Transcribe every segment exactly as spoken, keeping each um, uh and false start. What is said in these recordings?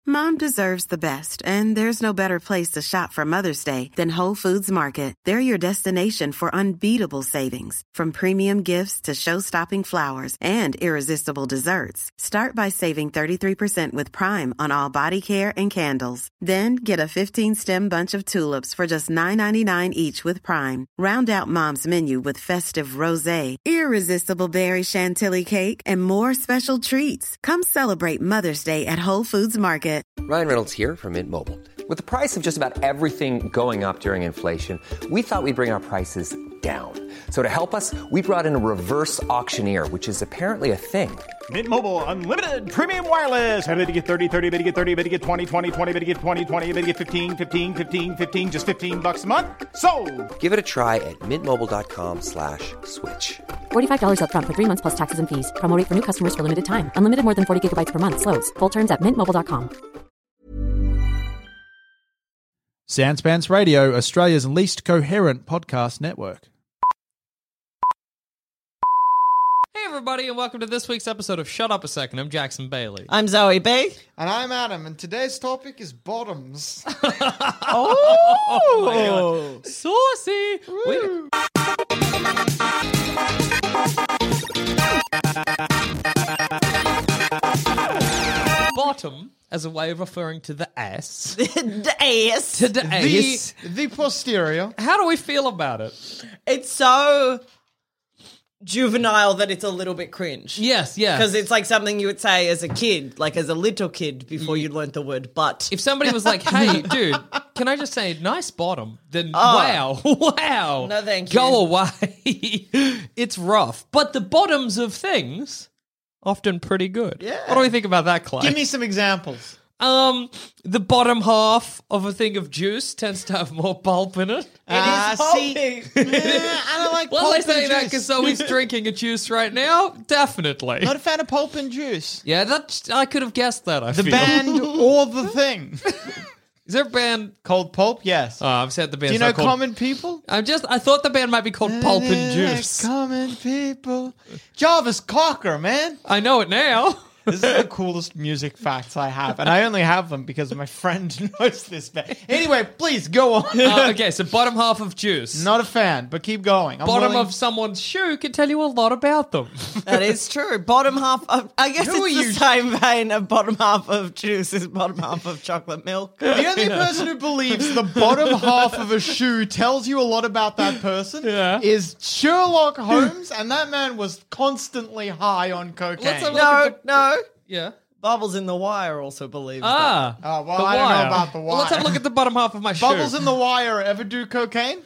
Mom deserves the best, and there's no better place to shop for Mother's Day than Whole Foods Market. They're your destination for unbeatable savings, from premium gifts to show-stopping flowers and irresistible desserts. Start by saving thirty-three percent with Prime on all body care and candles. Then get a fifteen-stem bunch of tulips for just nine ninety-nine each with Prime. Round out Mom's menu with festive rosé, irresistible berry chantilly cake, and more special treats. Come celebrate Mother's Day at Whole Foods Market. Ryan Reynolds here from Mint Mobile. With the price of just about everything going up during inflation, we thought we'd bring our prices down. So to help us, we brought in a reverse auctioneer, which is apparently a thing. Mint Mobile Unlimited Premium Wireless. How to get thirty, thirty, how to get thirty, how to get twenty, twenty, twenty, how to get twenty, twenty, how to get fifteen, fifteen, fifteen, fifteen, just fifteen bucks a month? Sold! Give it a try at mintmobile.com slash switch. forty-five dollars up front for three months plus taxes and fees. Promo rate for new customers for limited time. Unlimited more than forty gigabytes per month. Slows full terms at mint mobile dot com. Soundspans Radio, Australia's least coherent podcast network. Hey everybody, and welcome to this week's episode of Shut Up a Second. I'm Jackson Bailey. I'm Zoe B. And I'm Adam, and today's topic is bottoms. Oh, Saucy! We- Bottom as a way of referring to the ass. the ass. To the the, ass. the posterior. How do we feel about it? It's so juvenile that it's a little bit cringe. Yes, yes. Because it's like something you would say as a kid, like as a little kid before you learnt the word butt. If somebody was like, hey, dude, can I just say nice bottom? Then Oh. wow, wow. No, thank you. Go away. It's rough. But the bottoms of things, often pretty good. Yeah. What do we think about that, Clay? Give me some examples. Um, the bottom half of a thing of juice tends to have more pulp in it. Ah, see, pulpy. eh, I don't like Well, pulp they say and that juice. because Zoe's drinking a juice right now. Definitely. Not a fan of pulp and juice. Yeah, that I could have guessed that. I The feel. band or the thing. Is there a band? Cold pulp, yes. Oh, I've said the band. Do you know Common People? I'm just. I thought the band might be called Pulp and Juice. Common People. Jarvis Cocker, man. I know it now. This is the coolest music facts I have, and I only have them because my friend knows this band. Anyway, please go on. Uh, okay, so bottom half of juice. Not a fan, but keep going. I'm Bottom willing- of someone's shoe can tell you a lot about them. That is true. Bottom half of, I guess Who it's are the you? same vein of bottom half of juice is bottom half of chocolate milk. The only person who believes the bottom half of a shoe tells you a lot about that person Yeah. is Sherlock Holmes, and that man was constantly high on cocaine. Let's have a No, look at no. Yeah. Bubbles in the Wire also believes that. Ah. Oh, well, the I don't know wire. about the Well, let's have a wire. look at the bottom half of my shoe. Bubbles in the Wire ever do cocaine?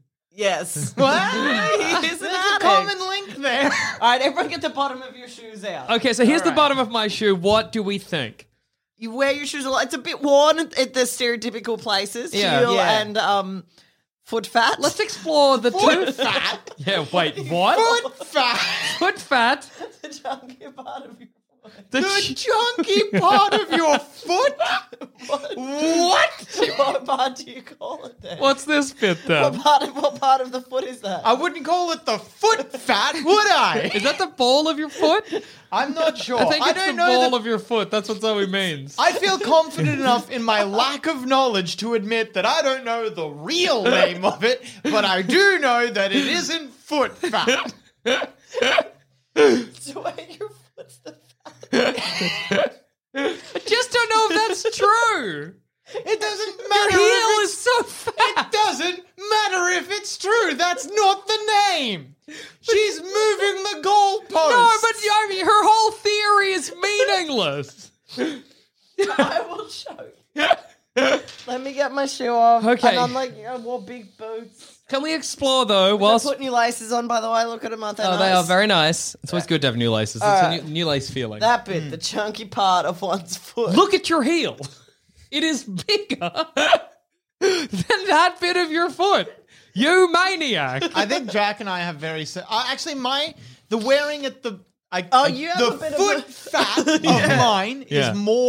Yes. What? He's an There's a addict. common link there. All right, everyone get the bottom of your shoes out. Okay, so here's All the right. bottom of my shoe. What do we think? You wear your shoes a lot. It's a bit worn at at the stereotypical places. Yeah. Heel Yeah. and um, foot fat. Let's explore the Foot two. fat. Yeah, wait, what? Foot fat. Foot fat. the chunky part of your foot. The The ch- chunky part of your foot? What? What? What part do you call it then? What's this bit What then? part of what part of the foot is that? I wouldn't call it the foot fat, would I? Is that the ball of your foot? I'm not sure. I think it's don't the know ball that- of your foot. That's what Zoe means. I feel confident enough in my lack of knowledge to admit that I don't know the real name of it, but I do know that it isn't foot fat. So where your foot's the fat. I just don't know if that's true. It doesn't Your matter. heel if is it's, so fat. it doesn't matter if it's true. That's not the name. She's moving the goalposts. No, but I mean, her whole theory is meaningless. I will show you. Let me get my shoe off. Okay. And I'm like, I wore big boots. Can we explore though? I Whilst put new laces on, by the way. Look at them, aren't they oh, nice? they are very nice. It's always good to have new laces. It's Alright. a new, new lace feeling. That bit, the chunky part of one's foot. Look at your heel. It is bigger than that bit of your foot. You maniac. I think Jack and I have very. Si- uh, actually, my the wearing at the. I, Oh, I- you have the a bit of foot a- fat of mine Yeah. is more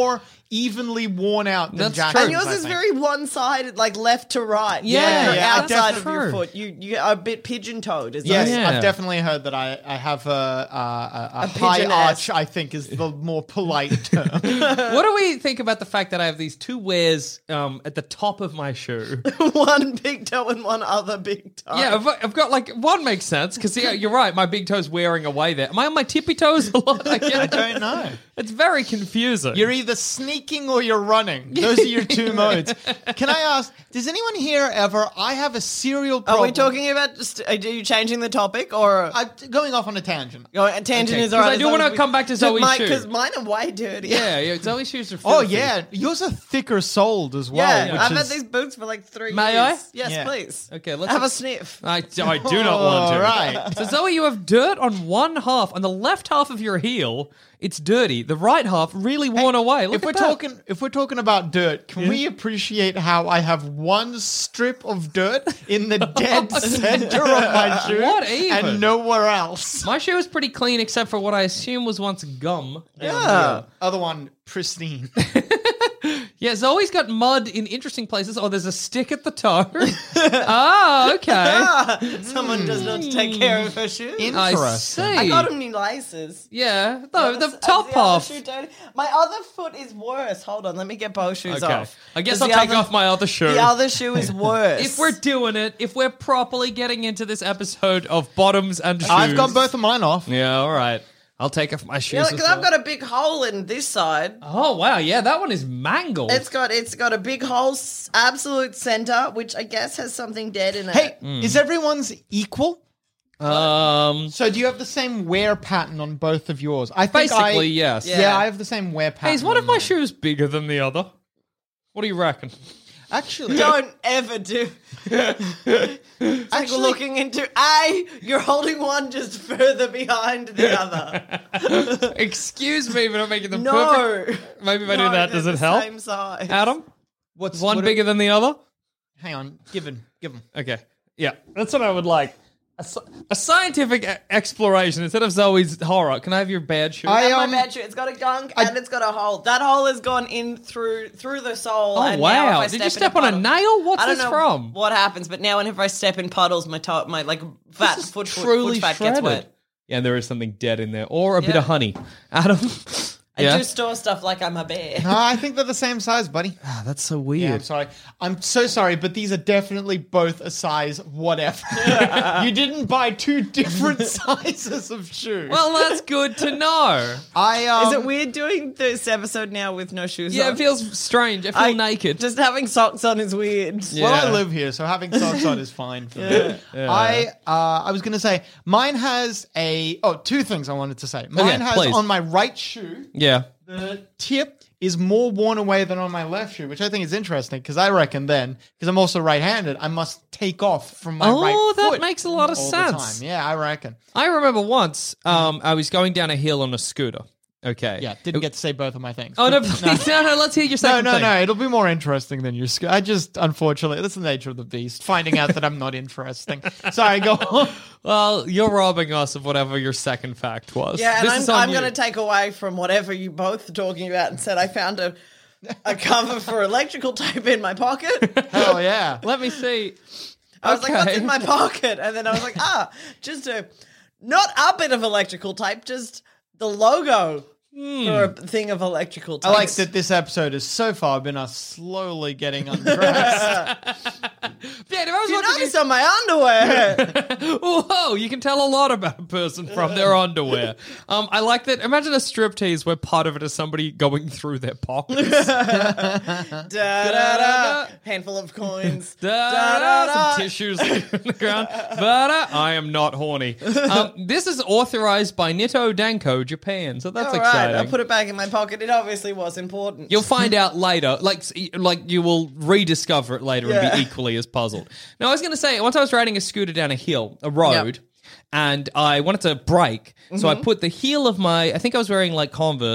evenly worn out than That's Jackson's. true. And yours I is think. very one-sided, like left to right. Yeah, Like, the yeah, outside of that's your true. foot. You you are a bit pigeon-toed. Is Yes, that Yeah. I've definitely heard that I, I have a, a, a, a, A high pigeon arch, ass. I think is the more polite term. What do we think about the fact that I have these two wears um, at the top of my shoe? one big toe and one other big toe? Yeah, I've, I've got like one makes sense because yeah, you're right. My big toe's wearing away there. Am I on my tippy toes a lot? I, I don't know. It's very confusing. You're either sneaking or you're running. Those are your two modes. Can I ask, does anyone here ever, I have a serial Are problem. we talking about, just, are you changing the topic or? I'm going off on a tangent. Going, a tangent Okay, is 'cause alright. I do wanna come back to Zoe's shoe. Because mine are way dirty. yeah, yeah. Zoe's shoes are. Oh, filthy. yeah. Yours are thicker soled as well. Yeah, which I've is... had these boots for like three May years. I? Yes, Yeah. please. Okay, let's have a sniff. I, I do not want to. All right. So Zoe, you have dirt on one half. On the left half of your heel, it's dirty. The right half really worn away. Look if at we're that. talking, if we're talking about dirt, can we appreciate how I have one strip of dirt in the dead center of my shoe, What even? and nowhere else? My shoe is pretty clean except for what I assume was once gum. Yeah. Other one pristine. Yeah, Zoe's got mud in interesting places. Oh, there's a stick at the toe. Ah, okay. Someone does not take care of her shoes. I Interesting. see. I got them new laces. Yeah, no, the Is top the other half. shoe dirty? My other foot is worse. Hold on, let me get both shoes Okay. off. I guess 'Cause I'll the take other- off my other shoe. The other shoe is worse. If we're doing it, if we're properly getting into this episode of bottoms and shoes. I've got both of mine off. Yeah, all right. I'll take off my shoes. yeah, as because well. I've got a big hole in this side. Oh wow, yeah, that one is mangled. It's got it's got a big hole, s- absolute center, which I guess has something dead in it. Hey, is everyone's equal? um, So do you have the same wear pattern on both of yours? I think I- basically yes. Yeah. Yeah. I have the same wear pattern. Hey, is one on of my mine. shoes bigger than the other? What do you reckon? Actually, Don't ever do. It's like Actually- looking into A, you're holding one just further behind the other. Excuse me for not making them No. perfect. Maybe if I No, do that, they're does it the help? Same size. Adam, what's is one what- bigger than the other? Hang on, give him, give him. Okay, yeah, that's what I would like. A, sci- a scientific e- exploration instead of Zoe's horror. Can I have your bad shoe? I, And my um, bad shoe, it's got a gunk I- and it's got a hole. That hole has gone in through through the sole. Oh, and wow. Now if I Did you step step in on a puddle- nail? What's I don't this know from? What happens? But now whenever I step in puddles, my toe, my like fat This is foot, foot, truly foot fat shredded. gets wet. Yeah, and there is something dead in there, or a bit Yeah. of honey. Adam, I yeah, do store stuff like I'm a bear. No, I think they're the same size, buddy. Ah, that's so Yeah, weird. I'm sorry. I'm so sorry, but these are definitely both a size whatever. You didn't buy two different sizes of shoes. Well, that's good to know. I um, Is it weird doing this episode now with no shoes Yeah, on? it feels strange. I feel I- naked. Just having socks on is weird. Well, I Yeah. live here, so having socks on is fine for me. I uh, I was gonna say mine has a oh two things I wanted to say. Mine has please. on my right shoe yeah. the tip is more worn away than on my left shoe, which I think is interesting because I reckon then because I'm also right-handed, I must take off from my Oh, right that foot makes a lot of all the sense. time. Yeah, I reckon. I remember once um, I was going down a hill on a scooter. Okay. Yeah, didn't get to say both of my things. Oh, no, But- please. No, no, let's hear your No, second no, thing. no. It'll be more interesting than your. Sc- I just, unfortunately, that's the nature of the beast. Finding out that I'm not interesting. Sorry, go on. Well, you're robbing us of whatever your second fact was. Yeah, and This is I'm, on I'm you. going to take away from whatever you both are talking about and said I found a a cover for electrical tape in my pocket. Hell yeah. Let me see. I was like, what's Okay. in my pocket? And then I was like, ah, just a, not a bit of electrical tape, just the logo for a thing of electrical tape. I like that this episode has so far been us slowly getting undressed. Yeah, if I was You watching noticed on my underwear. Whoa, you can tell a lot about a person from their underwear. Um, I like that. Imagine a striptease where part of it is somebody going through their pockets. da, da, da. Handful of coins. Da, Da, da, da, da. some tissues on the ground. But uh, I am not horny. Um, this is authorized by Nitto Danko, Japan, so that's All exciting. right, I put it back in my pocket. It obviously was important. You'll find out later, like like you will rediscover it later and Yeah. be equally as puzzled. Now, I was going to say, once I was riding a scooter down a hill, a road, Yep. and I wanted to brake, so I Mm-hmm. put the heel of my, I think I was wearing like Converse,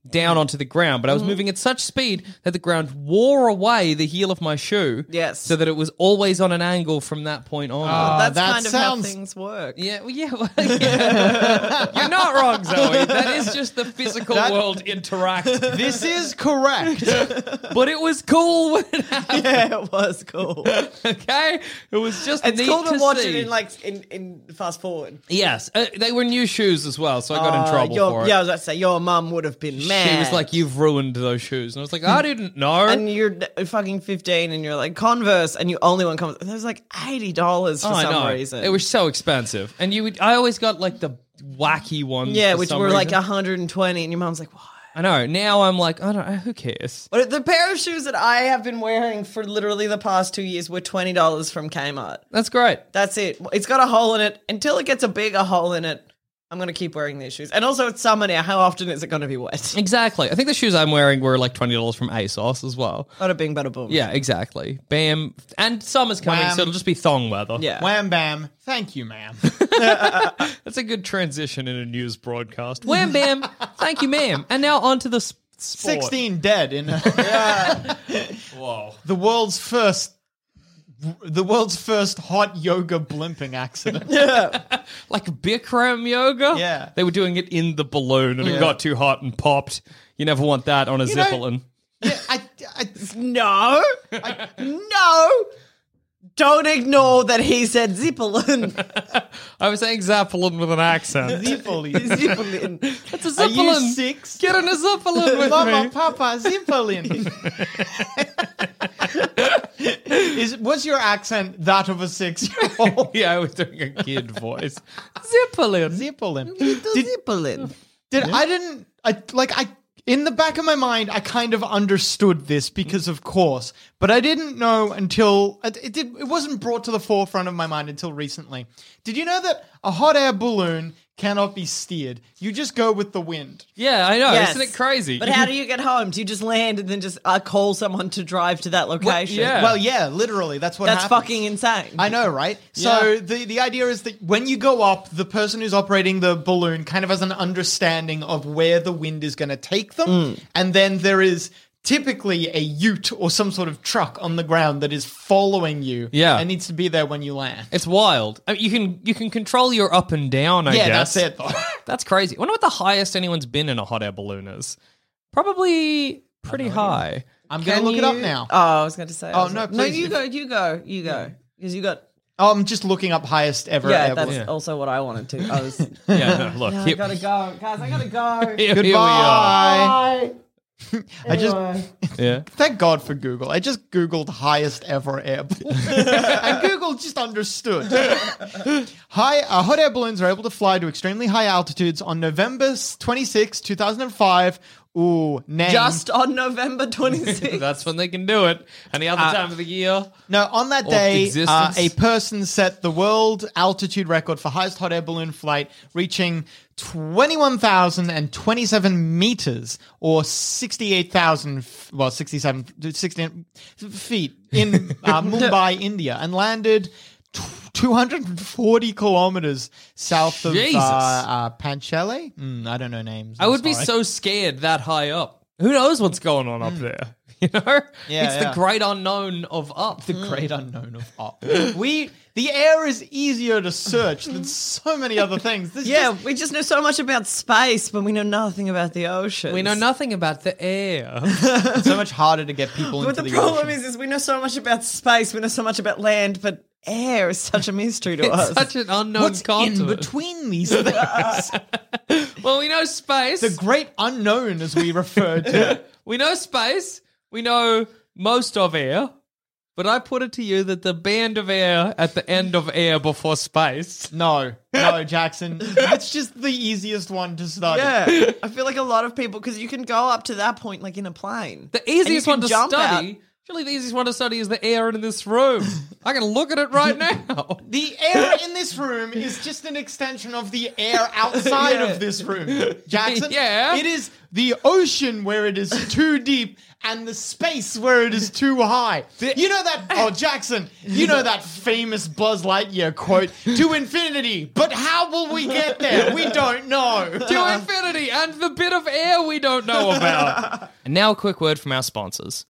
down onto the ground, but I was moving at such speed that the ground wore away the heel of my shoe. Yes. So that it was always on an angle from that point on. Oh, That's that kind of sounds- how things work. Yeah, well, yeah, well, yeah. You're not wrong, Zoe. That is just the physical That- world interact. This is correct. But it was cool when it happened, Yeah, it was cool. okay? It was just It's neat cool to, watch see. it in like in, in fast forward. Yes, uh, they were new shoes as well, so I got in Uh, trouble your- for it. Yeah, I was about to say your mum would have been mad. She was like, "You've ruined those shoes," and I was like, "I didn't know." and you're d- fucking fifteen, and you're like Converse, and you only want Converse. It was like eighty dollars for Oh, I some know. reason. It was so expensive, and you would. I always got like the wacky ones. yeah, for which some were like reason. one hundred twenty, and your mom's like, "What?" I know. Now I'm like, I don't. Who cares? But the pair of shoes that I have been wearing for literally the past two years were twenty dollars from Kmart. That's great. That's it. It's got a hole in it. Until it gets a bigger hole in it, I'm going to keep wearing these shoes. And also, it's summer now. How often is it going to be wet? Exactly. I think the shoes I'm wearing were like twenty dollars from ASOS as well. Bada bing, bada boom. Yeah, exactly. Bam. And summer's coming, Wham. so it'll just be thong weather. Yeah. Wham bam. Thank you, ma'am. That's a good transition in a news broadcast. Wham bam. Thank you, ma'am. And now on to the s- sport. Sixteen dead in Whoa. the world's first. The world's first hot yoga blimping accident. Like Bikram yoga? Yeah. They were doing it in the balloon and it Yeah. got too hot and popped. You never want that on a You know- Zeppelin. Yeah, I, I, No. no. Don't ignore that he said Zeppelin. I was saying Zeppelin with an accent. Zeppelin. Zeppelin. It's a Are Zeppelin. you six? Get on a Zeppelin with Mama, me. Papa, Zeppelin. Is was your accent that of a six-year-old? Yeah, I was doing a kid voice. Zeppelin. Zeppelin. Did, Did, Zeppelin. did I didn't I like I in the back of my mind I kind of understood this because of course, but I didn't know until it, it did it wasn't brought to the forefront of my mind until recently. Did you know that a hot air balloon cannot be steered? You just go with the wind. Yeah, I know. Yes. Isn't it crazy? But how do you get home? Do you just land and then just uh, call someone to drive to that location? yeah. Well, yeah, literally, that's what That's happens. fucking insane. I know, right? So Yeah. the, the idea is that when you go up, the person who's operating the balloon kind of has an understanding of where the wind is going to take them. Mm. And then there is typically a ute or some sort of truck on the ground that is following you. Yeah. And needs to be there when you land. It's wild. I mean, you can you can control your up and down, I yeah, guess. that's it, though. That's crazy. I wonder what the highest anyone's been in a hot air balloon is. Probably pretty high. I'm going to Can look it up you- now. Oh, I was going to say. I Oh, was no, like- no, please, you if- go, you go, you go, because you got. Oh, I'm just looking up highest ever Yeah, air that's balloon. Yeah. also what I wanted to. I was. Yeah, no, look. No, I here, gotta go, guys. I gotta go. here we are. Goodbye. I just Yeah. thank God for Google. I just Googled highest ever air balloon. And Google just understood. High uh, hot air balloons are able to fly to extremely high altitudes on November twenty-sixth, two thousand five. Ooh, name. Just on November twenty-sixth. That's when they can do it. Any other time of the year? No, on that Or day, uh, existence. a person set the world altitude record for highest hot air balloon flight, reaching twenty-one thousand twenty-seven meters, or sixty-eight thousand, f- well, sixty-seven, sixty feet in uh, Mumbai, India, and landed t- two hundred forty kilometers south of Jesus. uh, uh, Panchale. Mm, I don't know names. I I'm would be sorry. so scared that high up. Who knows what's going on up there? You know? Yeah, it's yeah. the great unknown of up. The great unknown of up. We the air is easier to search than so many other things. There's Yeah, just- we just know so much about space, but we know nothing about the ocean. We know nothing about the air. it's so much harder to get people But into the the, problem ocean. is, is we know so much about space, we know so much about land, but air is such a mystery to us. It's such an unknown What's in continent. between these things? Well, we know space. The great unknown, as we refer to it. We know space. We know most of air. But I put it to you that the band of air at the end of air before space. No, no, Jackson. It's just the easiest one to study. Yeah, I feel like a lot of people, because you can go up to that point like in a plane. The And you easiest can one to jump study Surely the easiest one to study is the air in this room. I can look at it right now. The air in this room is just an extension of the air outside Yeah. of this room, Jackson. Yeah. It is the ocean where it is too deep and the space where it is too high. You know that, oh, Jackson, you know that famous Buzz Lightyear quote, to infinity, but how will we get there? We don't know. To infinity and the bit of air we don't know about. And now a quick word from our sponsors.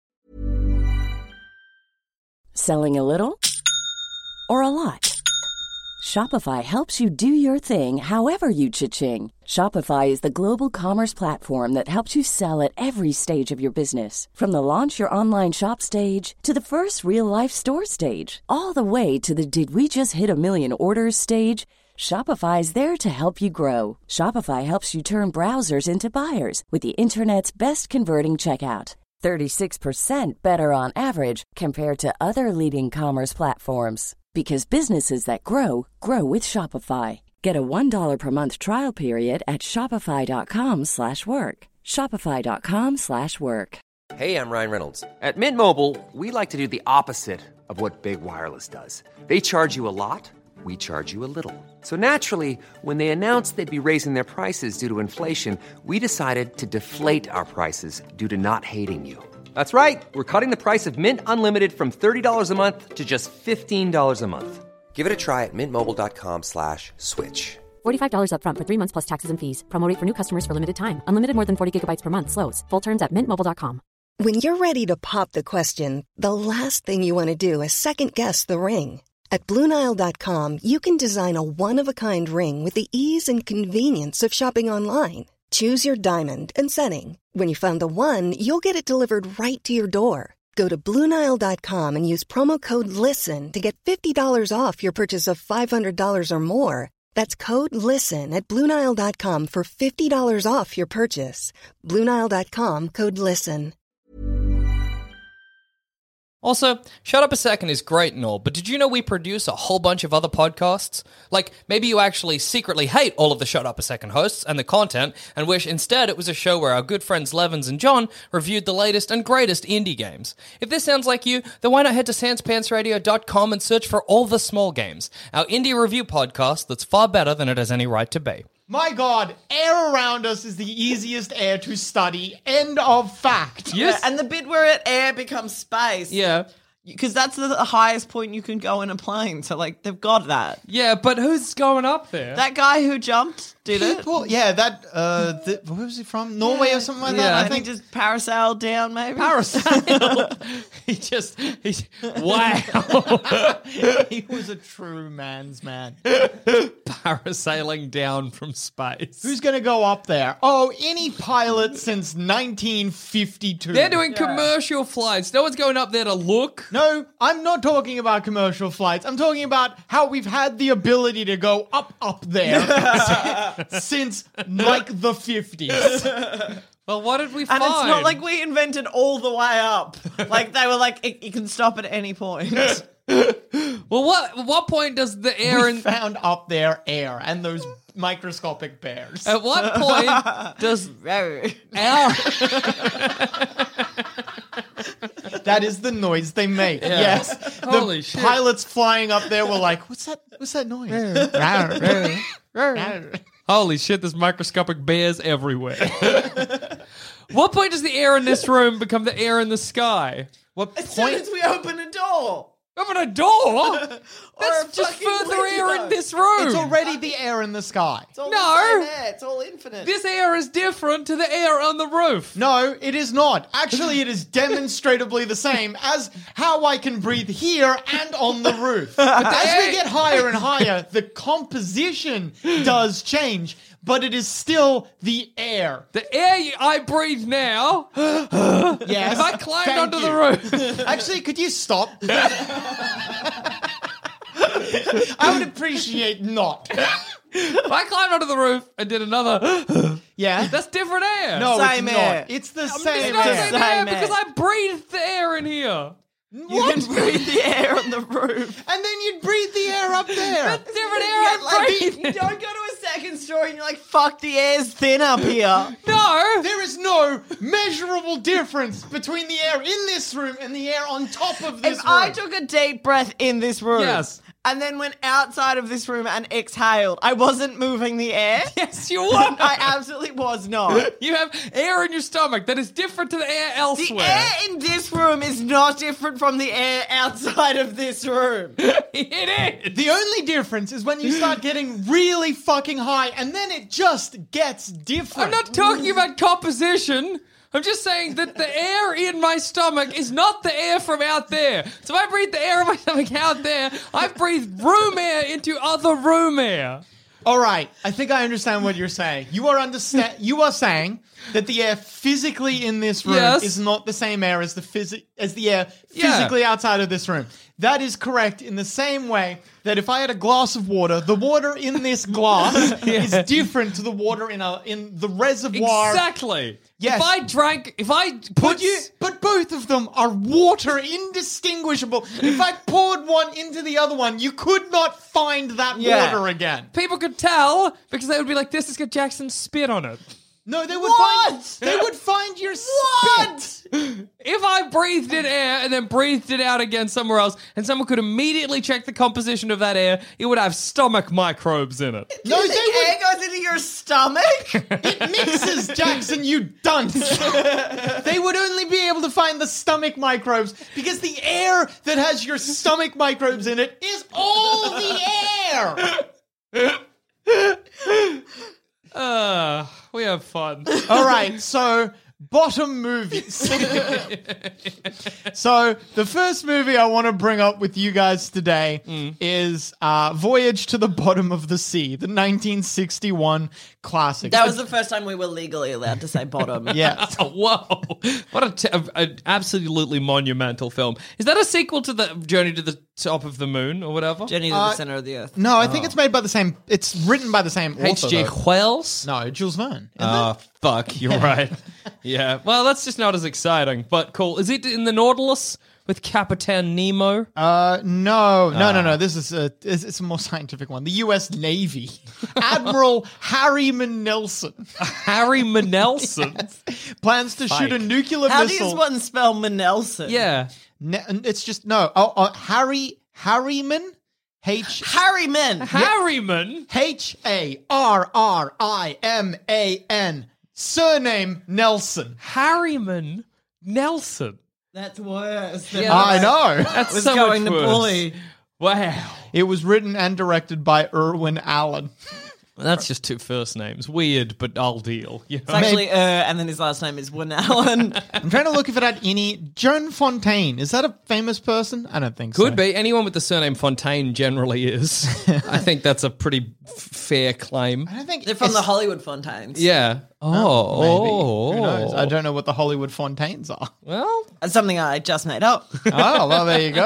Selling a little or a lot? Shopify helps you do your thing however you cha-ching. Shopify is the global commerce platform that helps you sell at every stage of your business. From the launch your online shop stage to the first real-life store stage, all the way to the did we just hit a million orders stage. Shopify is there to help you grow. Shopify helps you turn browsers into buyers with the internet's best converting checkout. thirty-six percent better on average compared to other leading commerce platforms. Because businesses that grow, grow with Shopify. Get a one dollar per month trial period at shopify.com slash work. Shopify.com slash work. Hey, I'm Ryan Reynolds. At Mint Mobile, we like to do the opposite of what Big Wireless does. They charge you a lot, we charge you a little. So naturally, when they announced they'd be raising their prices due to inflation, we decided to deflate our prices due to not hating you. That's right. We're cutting the price of Mint Unlimited from thirty dollars a month to just fifteen dollars a month. Give it a try at mintmobile.com slash switch. forty-five dollars up front for three months plus taxes and fees. Promo rate for new customers for limited time. Unlimited more than forty gigabytes per month. Slows full terms at mint mobile dot com. When you're ready to pop the question, the last thing you want to do is second-guess the ring. At Blue Nile dot com, you can design a one-of-a-kind ring with the ease and convenience of shopping online. Choose your diamond and setting. When you find the one, you'll get it delivered right to your door. Go to Blue Nile dot com and use promo code LISTEN to get fifty dollars off your purchase of five hundred dollars or more. That's code LISTEN at Blue Nile dot com for fifty dollars off your purchase. Blue Nile dot com, code LISTEN. Also, Shut Up a Second is great and all, but did you know we produce a whole bunch of other podcasts? Like, maybe you actually secretly hate all of the Shut Up a Second hosts and the content, and wish instead it was a show where our good friends Levins and John reviewed the latest and greatest indie games. If this sounds like you, then why not head to sans pants radio dot com and search for All the Small Games, our indie review podcast that's far better than it has any right to be. My God, air around us is the easiest air to study. End of fact. Yes. Yeah, and the bit where it air becomes space. Yeah. Because that's the highest point you can go in a plane. So, like, they've got that. Yeah, but who's going up there? That guy who jumped did it. People, yeah, that, uh, the, where was he from? Norway or something like Yeah. that? I I think think. just parasailed down, maybe. Parasail. he just, he, wow. He was a true man's man. Parasailing down from space. Who's going to go up there? Oh, any pilot since nineteen fifty-two. They're doing commercial flights. No one's going up there to look. No, I'm not talking about commercial flights. I'm talking about how we've had the ability to go up, up there since, like, the fifties. Well, what did we And find? it's not like we invented all the way up. Like, they were like, it, you can stop at any point. Well, what at what point does the air We in... found up there air and those microscopic bears. At what point does our... That is the noise they make. Yeah. Yes. Holy the shit. pilots flying up there were like, what's that what's that noise? Holy shit, there's microscopic bears everywhere. What point does the air in this room become the air in the sky? What As soon point? as we open a door. Open a door? That's a just fucking further air window. in this room. It's already the air in the sky. It's all No. the same air. It's all infinite. This air is different to the air on the roof. No, it is not. Actually, it is demonstrably the same as how I can breathe here and on the roof. As we get higher and higher, the composition does change, but it is still the air. The air you- I breathe now, Yes. if I climbed Thank onto you. the roof... Actually, could you stop? I would appreciate not. If I climbed onto the roof and did another... Yeah. That's different air. No, Same it's air. not. It's the It's same not the air. same air Same because air. I breathed the air in here. You can breathe the air on the roof. And then you'd breathe the air up there. That's different air Yeah, I like, breathe. you don't go to a second story and you're like, fuck, the air's thin up here. No! There is no measurable difference between the air in this room and the air on top of this If room. I took a deep breath in this room Yes. and then went outside of this room and exhaled, I wasn't moving the air. Yes, you were. I absolutely was not. You have air in your stomach that is different to the air The elsewhere. air in this room is not different from the air outside of this room. It is. The only difference is when you start getting really fucking high and then it just gets different. I'm not talking about composition. I'm just saying that the air in my stomach is not the air from out there. So if I breathe the air in my stomach out there, I breathe room air into other room air. All right, I think I understand what you're saying. You are understand. You are saying that the air physically in this room Yes. is not the same air as the phys- as the air Yeah. physically outside of this room. That is correct. In the same way that if I had a glass of water, the water in this glass is different to the water in a in the reservoir. Exactly. Yes. If I drank, if I put But you, but both of them are water indistinguishable. If I poured one into the other one, you could not find that Yeah. water again. people could tell because they would be like, "This has got Jackson's spit on it." No, they would What? find they would find your What? spit. If I breathed in air and then breathed it out again somewhere else, and someone could immediately check the composition of that air, it would have stomach microbes in it. No, You they think would. air goes into your stomach? It mixes, Jackson, you dunce. They would only be able to find the stomach microbes because the air that has your stomach microbes in it is all the air. Uh, we have fun. All right, so bottom movies. So the first movie I want to bring up with you guys today Mm. is uh, Voyage to the Bottom of the Sea, the nineteen sixty-one classic. That was the first time we were legally allowed to say bottom. yeah. Whoa. What a, t- a absolutely monumental film. Is that a sequel to the Journey to the Top of the Moon or whatever? Journey to Uh, the center of the earth. No, I think it's made by the same. It's written by the same H G. author. though. Wells? No, Jules Verne. isn't Oh, fuck. You're right. Yeah. Well, that's just not as exciting, but cool. Is it in the Nautilus with Capitan Nemo? Uh, no, no, Ah. no, no. This is a it's, it's a more scientific one. The U S Navy, Admiral Harriman Nelson Harry Manelson? plans to shoot a nuclear How do missile. you one spell Manelson? Yeah. Ne- it's just no. Oh, oh, Harry Harriman, H Harryman. Harryman? H A R R I M A N. Surname Nelson. Harryman Nelson. That's worse. Than Yeah, I know. That's was so going much to worse. bully. Wow. It was written and directed by Irwin Allen. That's just two first names. Weird, but I'll deal. You know? It's actually, uh, and then his last name is Winallen. I'm trying to look if it had any. Joan Fontaine. Is that a famous person? I don't think so. Could be. Anyone with the surname Fontaine generally is. I think that's a pretty f- fair claim. I don't think They're from it's- the Hollywood Fontaines. Yeah. Oh. Maybe. oh. Who knows? I don't know what the Hollywood Fontaines are. Well, That's something I just made up. Oh, well, there you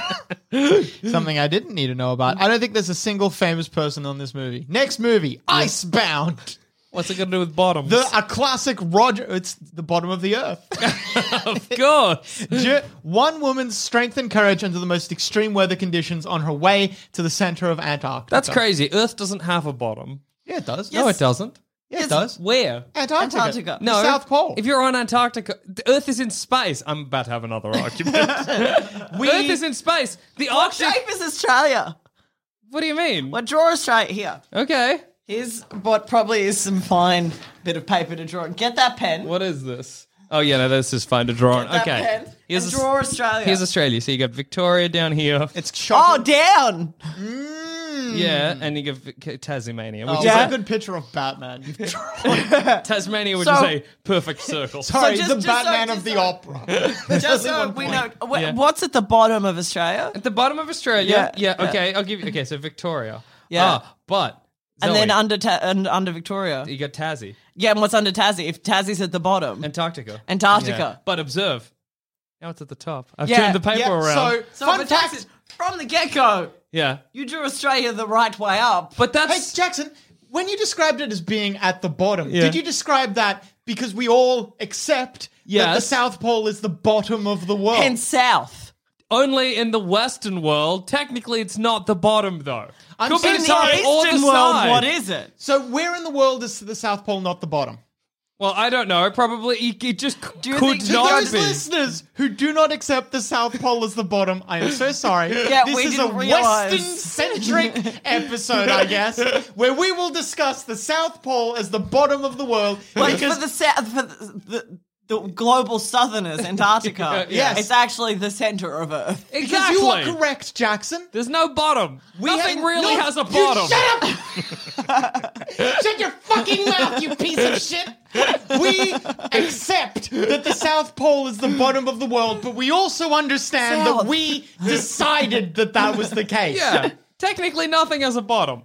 go. Something I didn't need to know about. I don't think there's a single famous person on this movie. Next movie, Icebound. what's it got to do with bottoms? The a classic Roger. It's the bottom of the earth. of course. Ju- One woman's strength and courage under the most extreme weather conditions on her way to the center of Antarctica. That's crazy. Earth doesn't have a bottom. Yeah, it does. No, it doesn't. Yeah, it does. Where? Antarctica. Antarctica. The No, South Pole. If you're on Antarctica, the Earth is in space. I'm about to have another argument. we, Earth is in space. The What Arctic. shape is Australia? What do you mean? Well, draw Australia here. Okay. Here's what probably is some fine bit of paper to draw. Get that pen. What is this? Oh yeah, no, this is fine to draw on. That Okay. pen, Here's and a- draw Australia. Here's Australia. So you got Victoria down here. it's Oh, shocking. down. Yeah, and you got Vic- Tasmania, which Oh, is Yeah. it's a good picture of Batman. You've a, Tasmania, which So- is a perfect circle. Sorry, just- the just so- Batman just of the so- opera. Just so we know, wh- Yeah. what's at the bottom of Australia? At the bottom of Australia. Yeah, Yeah. Okay. I'll give you. Okay. So Victoria. Yeah. Ah, but. And then Zoe, under ta- and under Victoria. you got Tassie, Yeah, and what's under Tassie? If Tassie's at the bottom. Antarctica. Antarctica. Yeah. But observe. Now it's at the top. I've Yeah, turned the paper yeah, around. so, So fun but fact. Tassie's- from the get-go, yeah. you drew Australia the right way up. But Hey, that's. Jackson, when you described it as being at the bottom, Yeah. did you describe that because we all accept that the Yes. South Pole is the bottom of the world? And south. only in the Western world. Technically, it's not the bottom, though. I'm Could be so the In sorry. top the or the Eastern world, side. what is it? So where in the world is the South Pole not the bottom? Well, I don't know. Probably it it just you could think- To not those be. listeners who do not accept the South Pole as the bottom, I am so sorry. Yeah, this we is a didn't realise. Western-centric episode, I guess, where we will discuss the South Pole as the bottom of the world. Like because for the south, for the, the, the global southerners, Antarctica. Yes. It's actually the center of Earth. because Exactly. you are correct, Jackson. There's no bottom. Nothing have- really no, has a you bottom. Shut up! Shut your fucking mouth, you piece of shit! We accept that the South Pole is the bottom of the world, but we also understand South. that we decided that that was the case. Yeah. Technically, nothing has a bottom.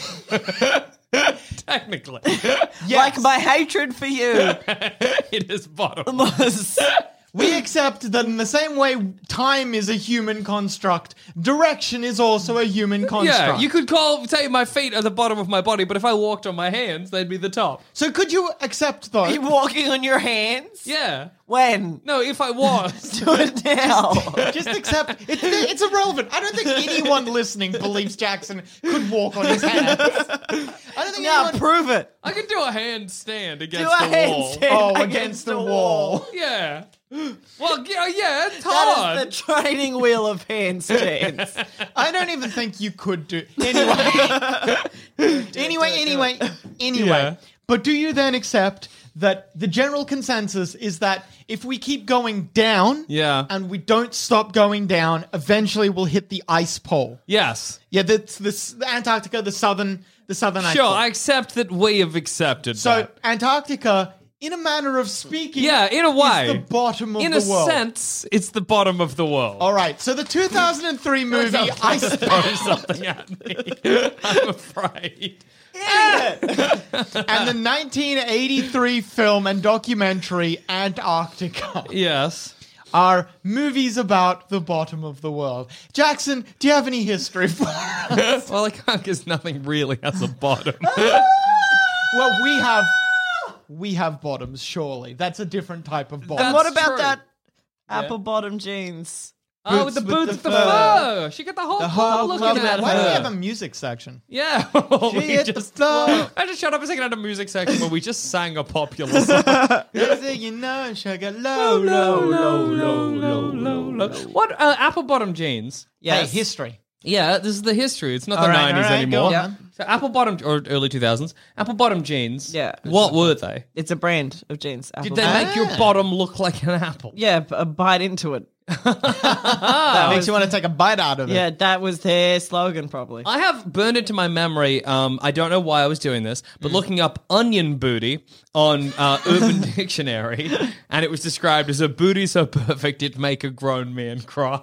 Technically. Like my hatred for you It is bottom. was. We accept that in the same way time is a human construct, direction is also a human construct. Yeah, you could call, say my feet are the bottom of my body, but if I walked on my hands, they'd be the top. So could you accept, though? Are you walking on your hands? Yeah. When? No, if I was. Do it now. Just accept it's, it's irrelevant. I don't think anyone listening believes Jackson could walk on his hands. I don't think Now anyone. prove it. I could do a handstand against Do a the wall. handstand Oh, against, against the the wall. wall. Yeah. Well, yeah, yeah, it's That hard. is the training wheel of handstands. I don't even think you could do. Anyway, anyway, anyway, anyway. Yeah. But do you then accept that the general consensus is that if we keep going down, Yeah. and we don't stop going down, eventually we'll hit the ice pole. Yes. Yeah, that's this Antarctica, the southern, the southern ice Sure, pole. I accept that we have accepted So that. Antarctica, in a manner of speaking, Yeah, in a way. is the bottom of In the a world. sense, it's the bottom of the world. All right, so the two thousand three movie Don't Ice throw something at me. I'm afraid. and the nineteen eighty-three film and documentary Antarctica Yes. are movies about the bottom of the world. Jackson, do you have any history for us? Well, I can't because nothing really has a bottom. Well, we have we have bottoms, surely. That's a different type of bottom. And what That's about true. that apple bottom jeans? Oh, with the Boots with boots, the the, fur. fur. She got the whole, The club whole looking club. at Why do we her. have a music section? Yeah. She we hit the just, floor. I just shut up a second at a music section where we just sang a popular song. Next thing you know, sugar low, low, low, low, low, low, low. What? Uh, apple bottom jeans? Hey, history. Yeah, this is the history. It's not All the right, nineties all right, anymore. go on. So apple bottom, or early two thousands, apple bottom jeans. Yeah. What were they? It's a brand of jeans. Did Apple they bottom. make your bottom look like an apple? Yeah, b- uh, bite into it. That makes you want to take a bite out of it. Yeah, that was their slogan, probably. I have burned into my memory. Um, I don't know why I was doing this, but looking up onion booty on uh, Urban Dictionary, and it was described as a booty so perfect it make a grown man cry.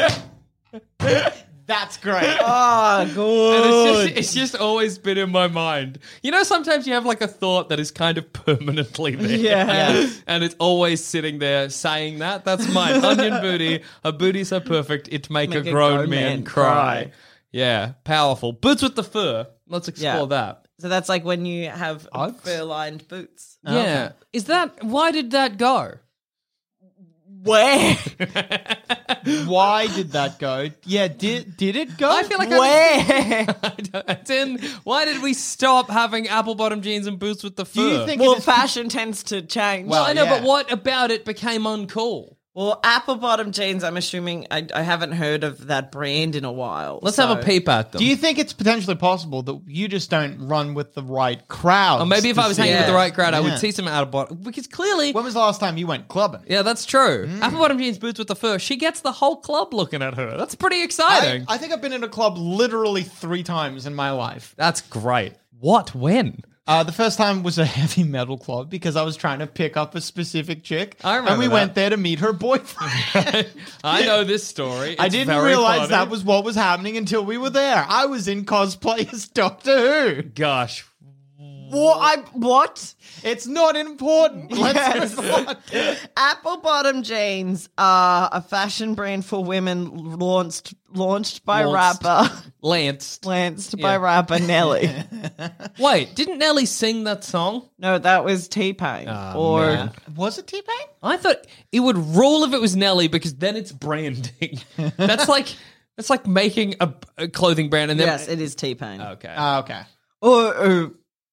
That's great. Oh, And good. it's just, it's just always been in my mind. You know, sometimes you have like a thought that is kind of permanently there. Yeah. And it's always sitting there saying that. That's mine. Onion booty, a booty so perfect it make, a grown, man, cry. Yeah, powerful. Boots with the fur. Let's explore Yeah. that. So that's like when you have Uggs? fur-lined boots. Yeah. Is that, why did that go? Where? Why did that go? Yeah, did did it go? I feel like Where? I don't, it's in, why did we stop having apple bottom jeans and boots with the fur? Do you think Well, it is- fashion tends to change. Well, I know, yeah. but what about it became uncool? Well, apple bottom jeans, I'm assuming, I, I haven't heard of that brand in a while. Let's so- have a peep at them. Do you think it's potentially possible that you just don't run with the right crowd? Or maybe if I was hanging with the right crowd, I Yeah. would see some out of bottom. Because clearly, When was the last time you went clubbing? yeah, that's true. Apple bottom jeans, boots with the fur. She gets the whole club looking at her. That's pretty I, exciting. I think I've been in a club literally three times in my life. that's great. What? When? Uh, the first time was a heavy metal club because I was trying to pick up a specific chick. I remember And we that. went there to meet her boyfriend. I know this story. I It's didn't very realize funny. that was what was happening until we were there. I was in cosplay as Doctor Who. Gosh. What? I, what? It's not important. Let's Yes. move on. Apple bottom jeans are a fashion brand for women launched launched by Launched. rapper. Lanced. Lanced Yeah. by rapper Nelly. Wait, didn't Nelly sing that song? No, that was T-Pain. Oh, or man. Was it T-Pain? I thought it would rule if it was Nelly because then it's branding. That's like that's like making a, a clothing brand and then yes, it is T-Pain. okay. Ah, okay. Or, or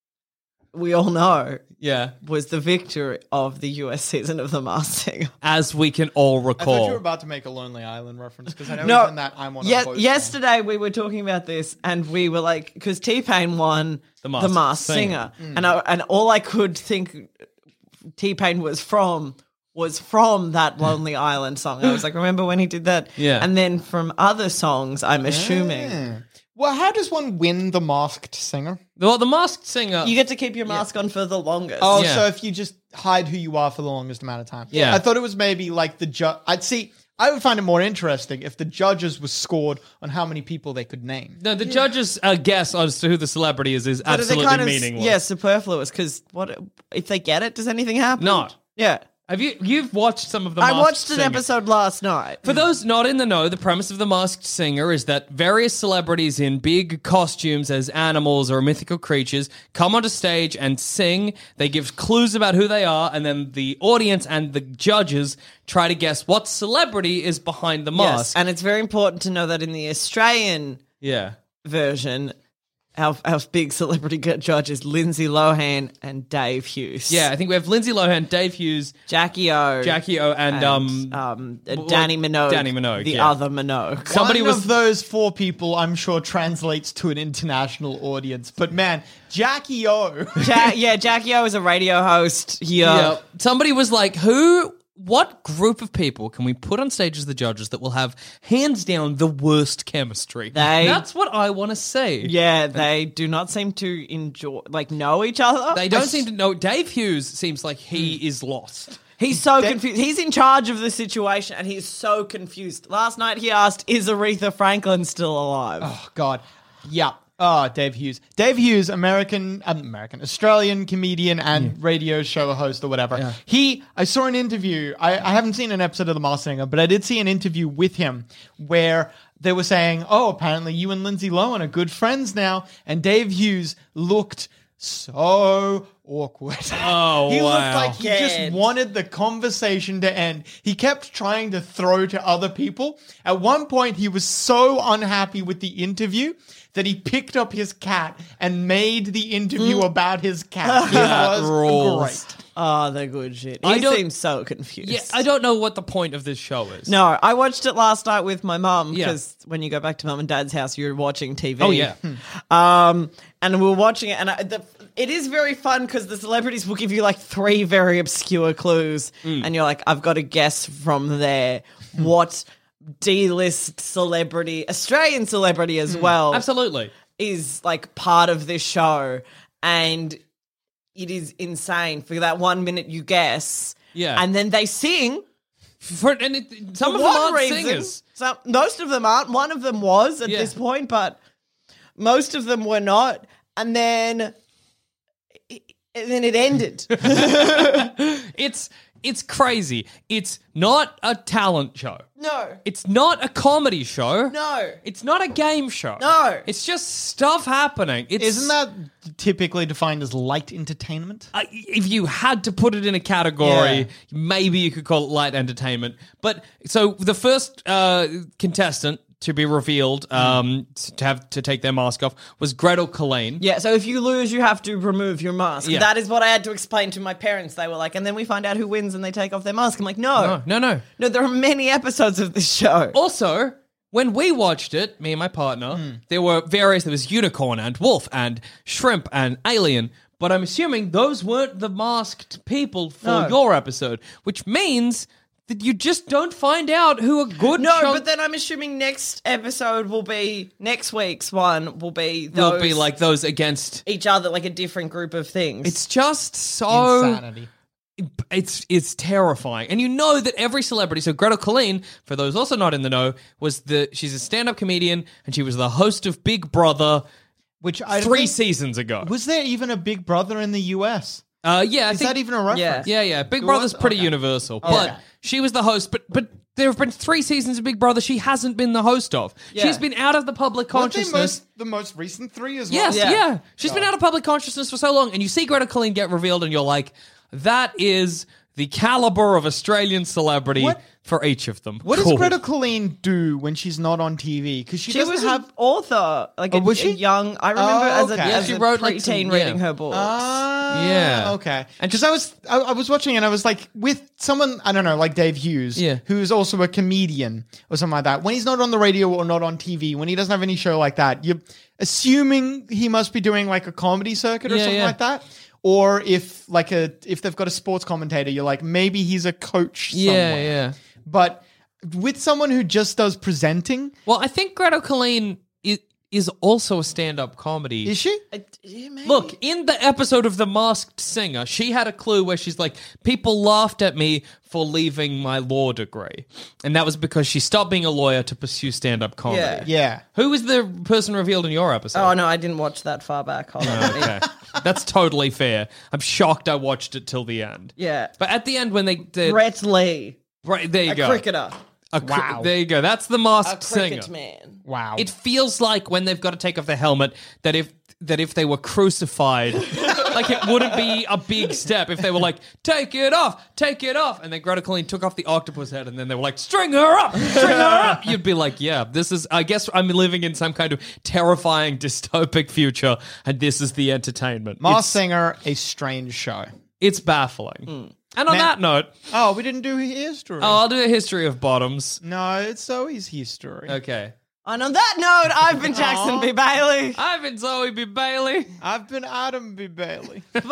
we all know yeah, was the victor of the U S season of The Masked Singer. as we can all I thought recall. you were about to make a Lonely Island reference because I know No, he's in that I'm on a Ye- boat yesterday we were talking about this and we were like, because T-Pain won The The Masked Masked, Singer. Singer, and I, and all I could think T-Pain was from was from that Lonely Island song. I was like, remember when he did that? Yeah. And then from other songs, I'm assuming song. Well, how does one win the Masked Singer? Well, the Masked Singer. you get to keep your mask on for the longest. Oh, Yeah. so if you just hide who you are for the longest amount of time. Yeah. I thought it was maybe like the judge. I'd see. I would find it more interesting if the judges were scored on how many people they could name. no, the judges' uh, guess as to who the celebrity is is But are they absolutely kind of, meaningless. yeah, superfluous. Because what if they get it? Does anything happen? No. Yeah. Have you you've watched some of the? I Masked watched an Singer. episode last night. For those not in the know, the premise of The Masked Singer is that various celebrities in big costumes as animals or mythical creatures come onto stage and sing. They give clues about who they are, and then the audience and the judges try to guess what celebrity is behind the Yes, mask. and it's very important to know that in the Australian yeah. version, our, our big celebrity gu- judges Lindsay Lohan and Dave Hughes. Yeah, I think we have Lindsay Lohan, Dave Hughes, Jackie O, Jackie O, and, and um, um, uh, well, Danny Minogue. Danny Minogue, the yeah. other Minogue. Somebody One was- of those four people, I'm sure, translates to an international audience. But man, Jackie O. Ja- yeah, Jackie O is a radio host here. Yeah. Somebody was like, who, what group of people can we put on stage as the judges that will have hands down the worst chemistry? They- That's what I want to see. Yeah, they do not seem to enjoy, like, know each other. They don't seem to know. Dave Hughes seems like he is lost. He's so confused. He's in charge of the situation, and he's so confused. Last night he asked, "Is Aretha Franklin still alive?" Oh, God. Yeah. Oh, Dave Hughes. Dave Hughes, American, um, American, Australian comedian and radio show host or whatever. He, I saw an interview. I, I haven't seen an episode of The Masked Singer, but I did see an interview with him where they were saying, oh, apparently you and Lindsay Lohan are good friends now. And Dave Hughes looked so awkward. Oh, he looked wow. like he just Scared. wanted the conversation to end. He kept trying to throw to other people. At one point, he was so unhappy with the interview that he picked up his cat and made the interview about his cat. It was rules. great. Oh, the good shit. I He don't- seems so confused. Yeah, I don't know what the point of this show is. No, I watched it last night with my mum Yeah. because when you go back to mum and dad's house, you're watching T V. Oh, yeah. Um, and we were watching it, and I, the, it is very fun because the celebrities will give you like three very obscure clues, Mm. and you're like, I've got to guess from there what D-list celebrity, Australian celebrity as well, Absolutely. is like part of this show, and it is insane. For that one minute, you guess, Yeah. and then they sing. For, and it, some For of them what aren't reason? singers. Some, most of them aren't. One of them was at Yeah. this point, but most of them were not. And then, and then it ended. It's it's crazy. It's not a talent show. No. It's not a comedy show. No. It's not a game show. No. It's just stuff happening. It's, Isn't that typically defined as light entertainment? Uh, if you had to put it in a category, Yeah. maybe you could call it light entertainment. But so the first uh, contestant to be revealed, um, to have to take their mask off, was Gretel Colleen. Yeah, so if you lose, you have to remove your mask. Yeah. That is what I had to explain to my parents. They were like, and then we find out who wins and they take off their mask. I'm like, no. No, no, no. No, there are many episodes of this show. Also, when we watched it, me and my partner, there were various, there was unicorn and wolf and shrimp and alien. But I'm assuming those weren't the masked people for No. your episode, which means that you just don't find out who a good No, chunk but then I'm assuming next episode will be, next week's one will be will those be like those against. each other, like a different group of things. It's just so Insanity. It's it's terrifying, and you know that every celebrity. So Gretel Colleen, for those also not in the know, was the she's a stand-up comedian, and she was the host of Big Brother, Which I three think- seasons ago. Was there even a Big Brother in the U S? Uh, yeah, I Is think, that even a reference? Yeah, yeah. Big It Brother's was? pretty Okay. universal, Okay. but she was the host. But but There have been three seasons of Big Brother she hasn't been the host of. Yeah. She's been out of the public Weren't they consciousness. most, the most recent three as well? Yes, yeah. Yeah. She's been out of public consciousness for so long, and you see Greta Colleen get revealed, and you're like, that is the caliber of Australian celebrity What- for each of them. What Cool. does Greta Colleen do when she's not on T V? Because she, She doesn't was have. an author, like Oh, a, was she? a young. I remember Oh, as a, okay. as Yeah, she a wrote, like, preteen some- reading yeah. her books. Ah, Yeah. okay. And Because I was I, I was watching and I was like with someone I don't know like Dave Hughes, Yeah. who's also a comedian or something like that. When he's not on the radio or not on T V, when he doesn't have any show like that, you're assuming he must be doing like a comedy circuit or Yeah, something yeah. like that. Or if like a if they've got a sports commentator, you're like maybe he's a coach. Yeah, somewhere. yeah. But with someone who just does presenting, Well, I think Greta Colleen is, is also a stand-up comedy. is she? Uh, yeah, maybe. Look, in the episode of The Masked Singer, she had a clue where she's like, people laughed at me for leaving my law degree. And that was because she stopped being a lawyer to pursue stand-up comedy. Yeah. Yeah. Who was the person revealed in your episode? Oh no, I didn't watch that far back. Hold on. let me- Okay. That's totally fair. I'm shocked I watched it till the end. Yeah, But at the end when they did... Brett Lee, Right, there you a go. cricketer, A cr- Wow. There you go. That's the a Masked Singer. cricket man. Wow. It feels like when they've got to take off the helmet that if that if they were crucified, like it wouldn't be a big step if they were like, take it off, take it off. And then Greta Colleen took off the octopus head and then they were like, string her up, string her up. You'd be like, yeah, this is, I guess I'm living in some kind of terrifying dystopic future and this is the entertainment. Mars It's, Singer, a strange show. it's baffling. And on Now- that note, Oh, we didn't do history. oh, I'll do a history of bottoms. No, it's Zoe's history. Okay. And on that note, I've been Jackson B. Bailey. I've been Zoe B. Bailey. I've been Adam B. Bailey. Bye.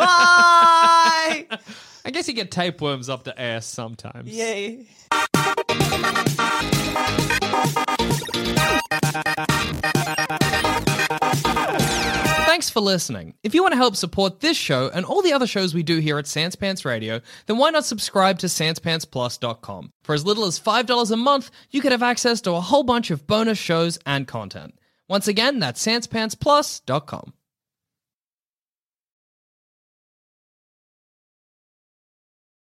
I guess you get tapeworms up the ass sometimes. Yay. Thanks for listening. If you want to help support this show and all the other shows we do here at Sans Pants Radio, then why not subscribe to sans pants plus dot com? For as little as five dollars a month, you could have access to a whole bunch of bonus shows and content. Once again, that's sans pants plus dot com.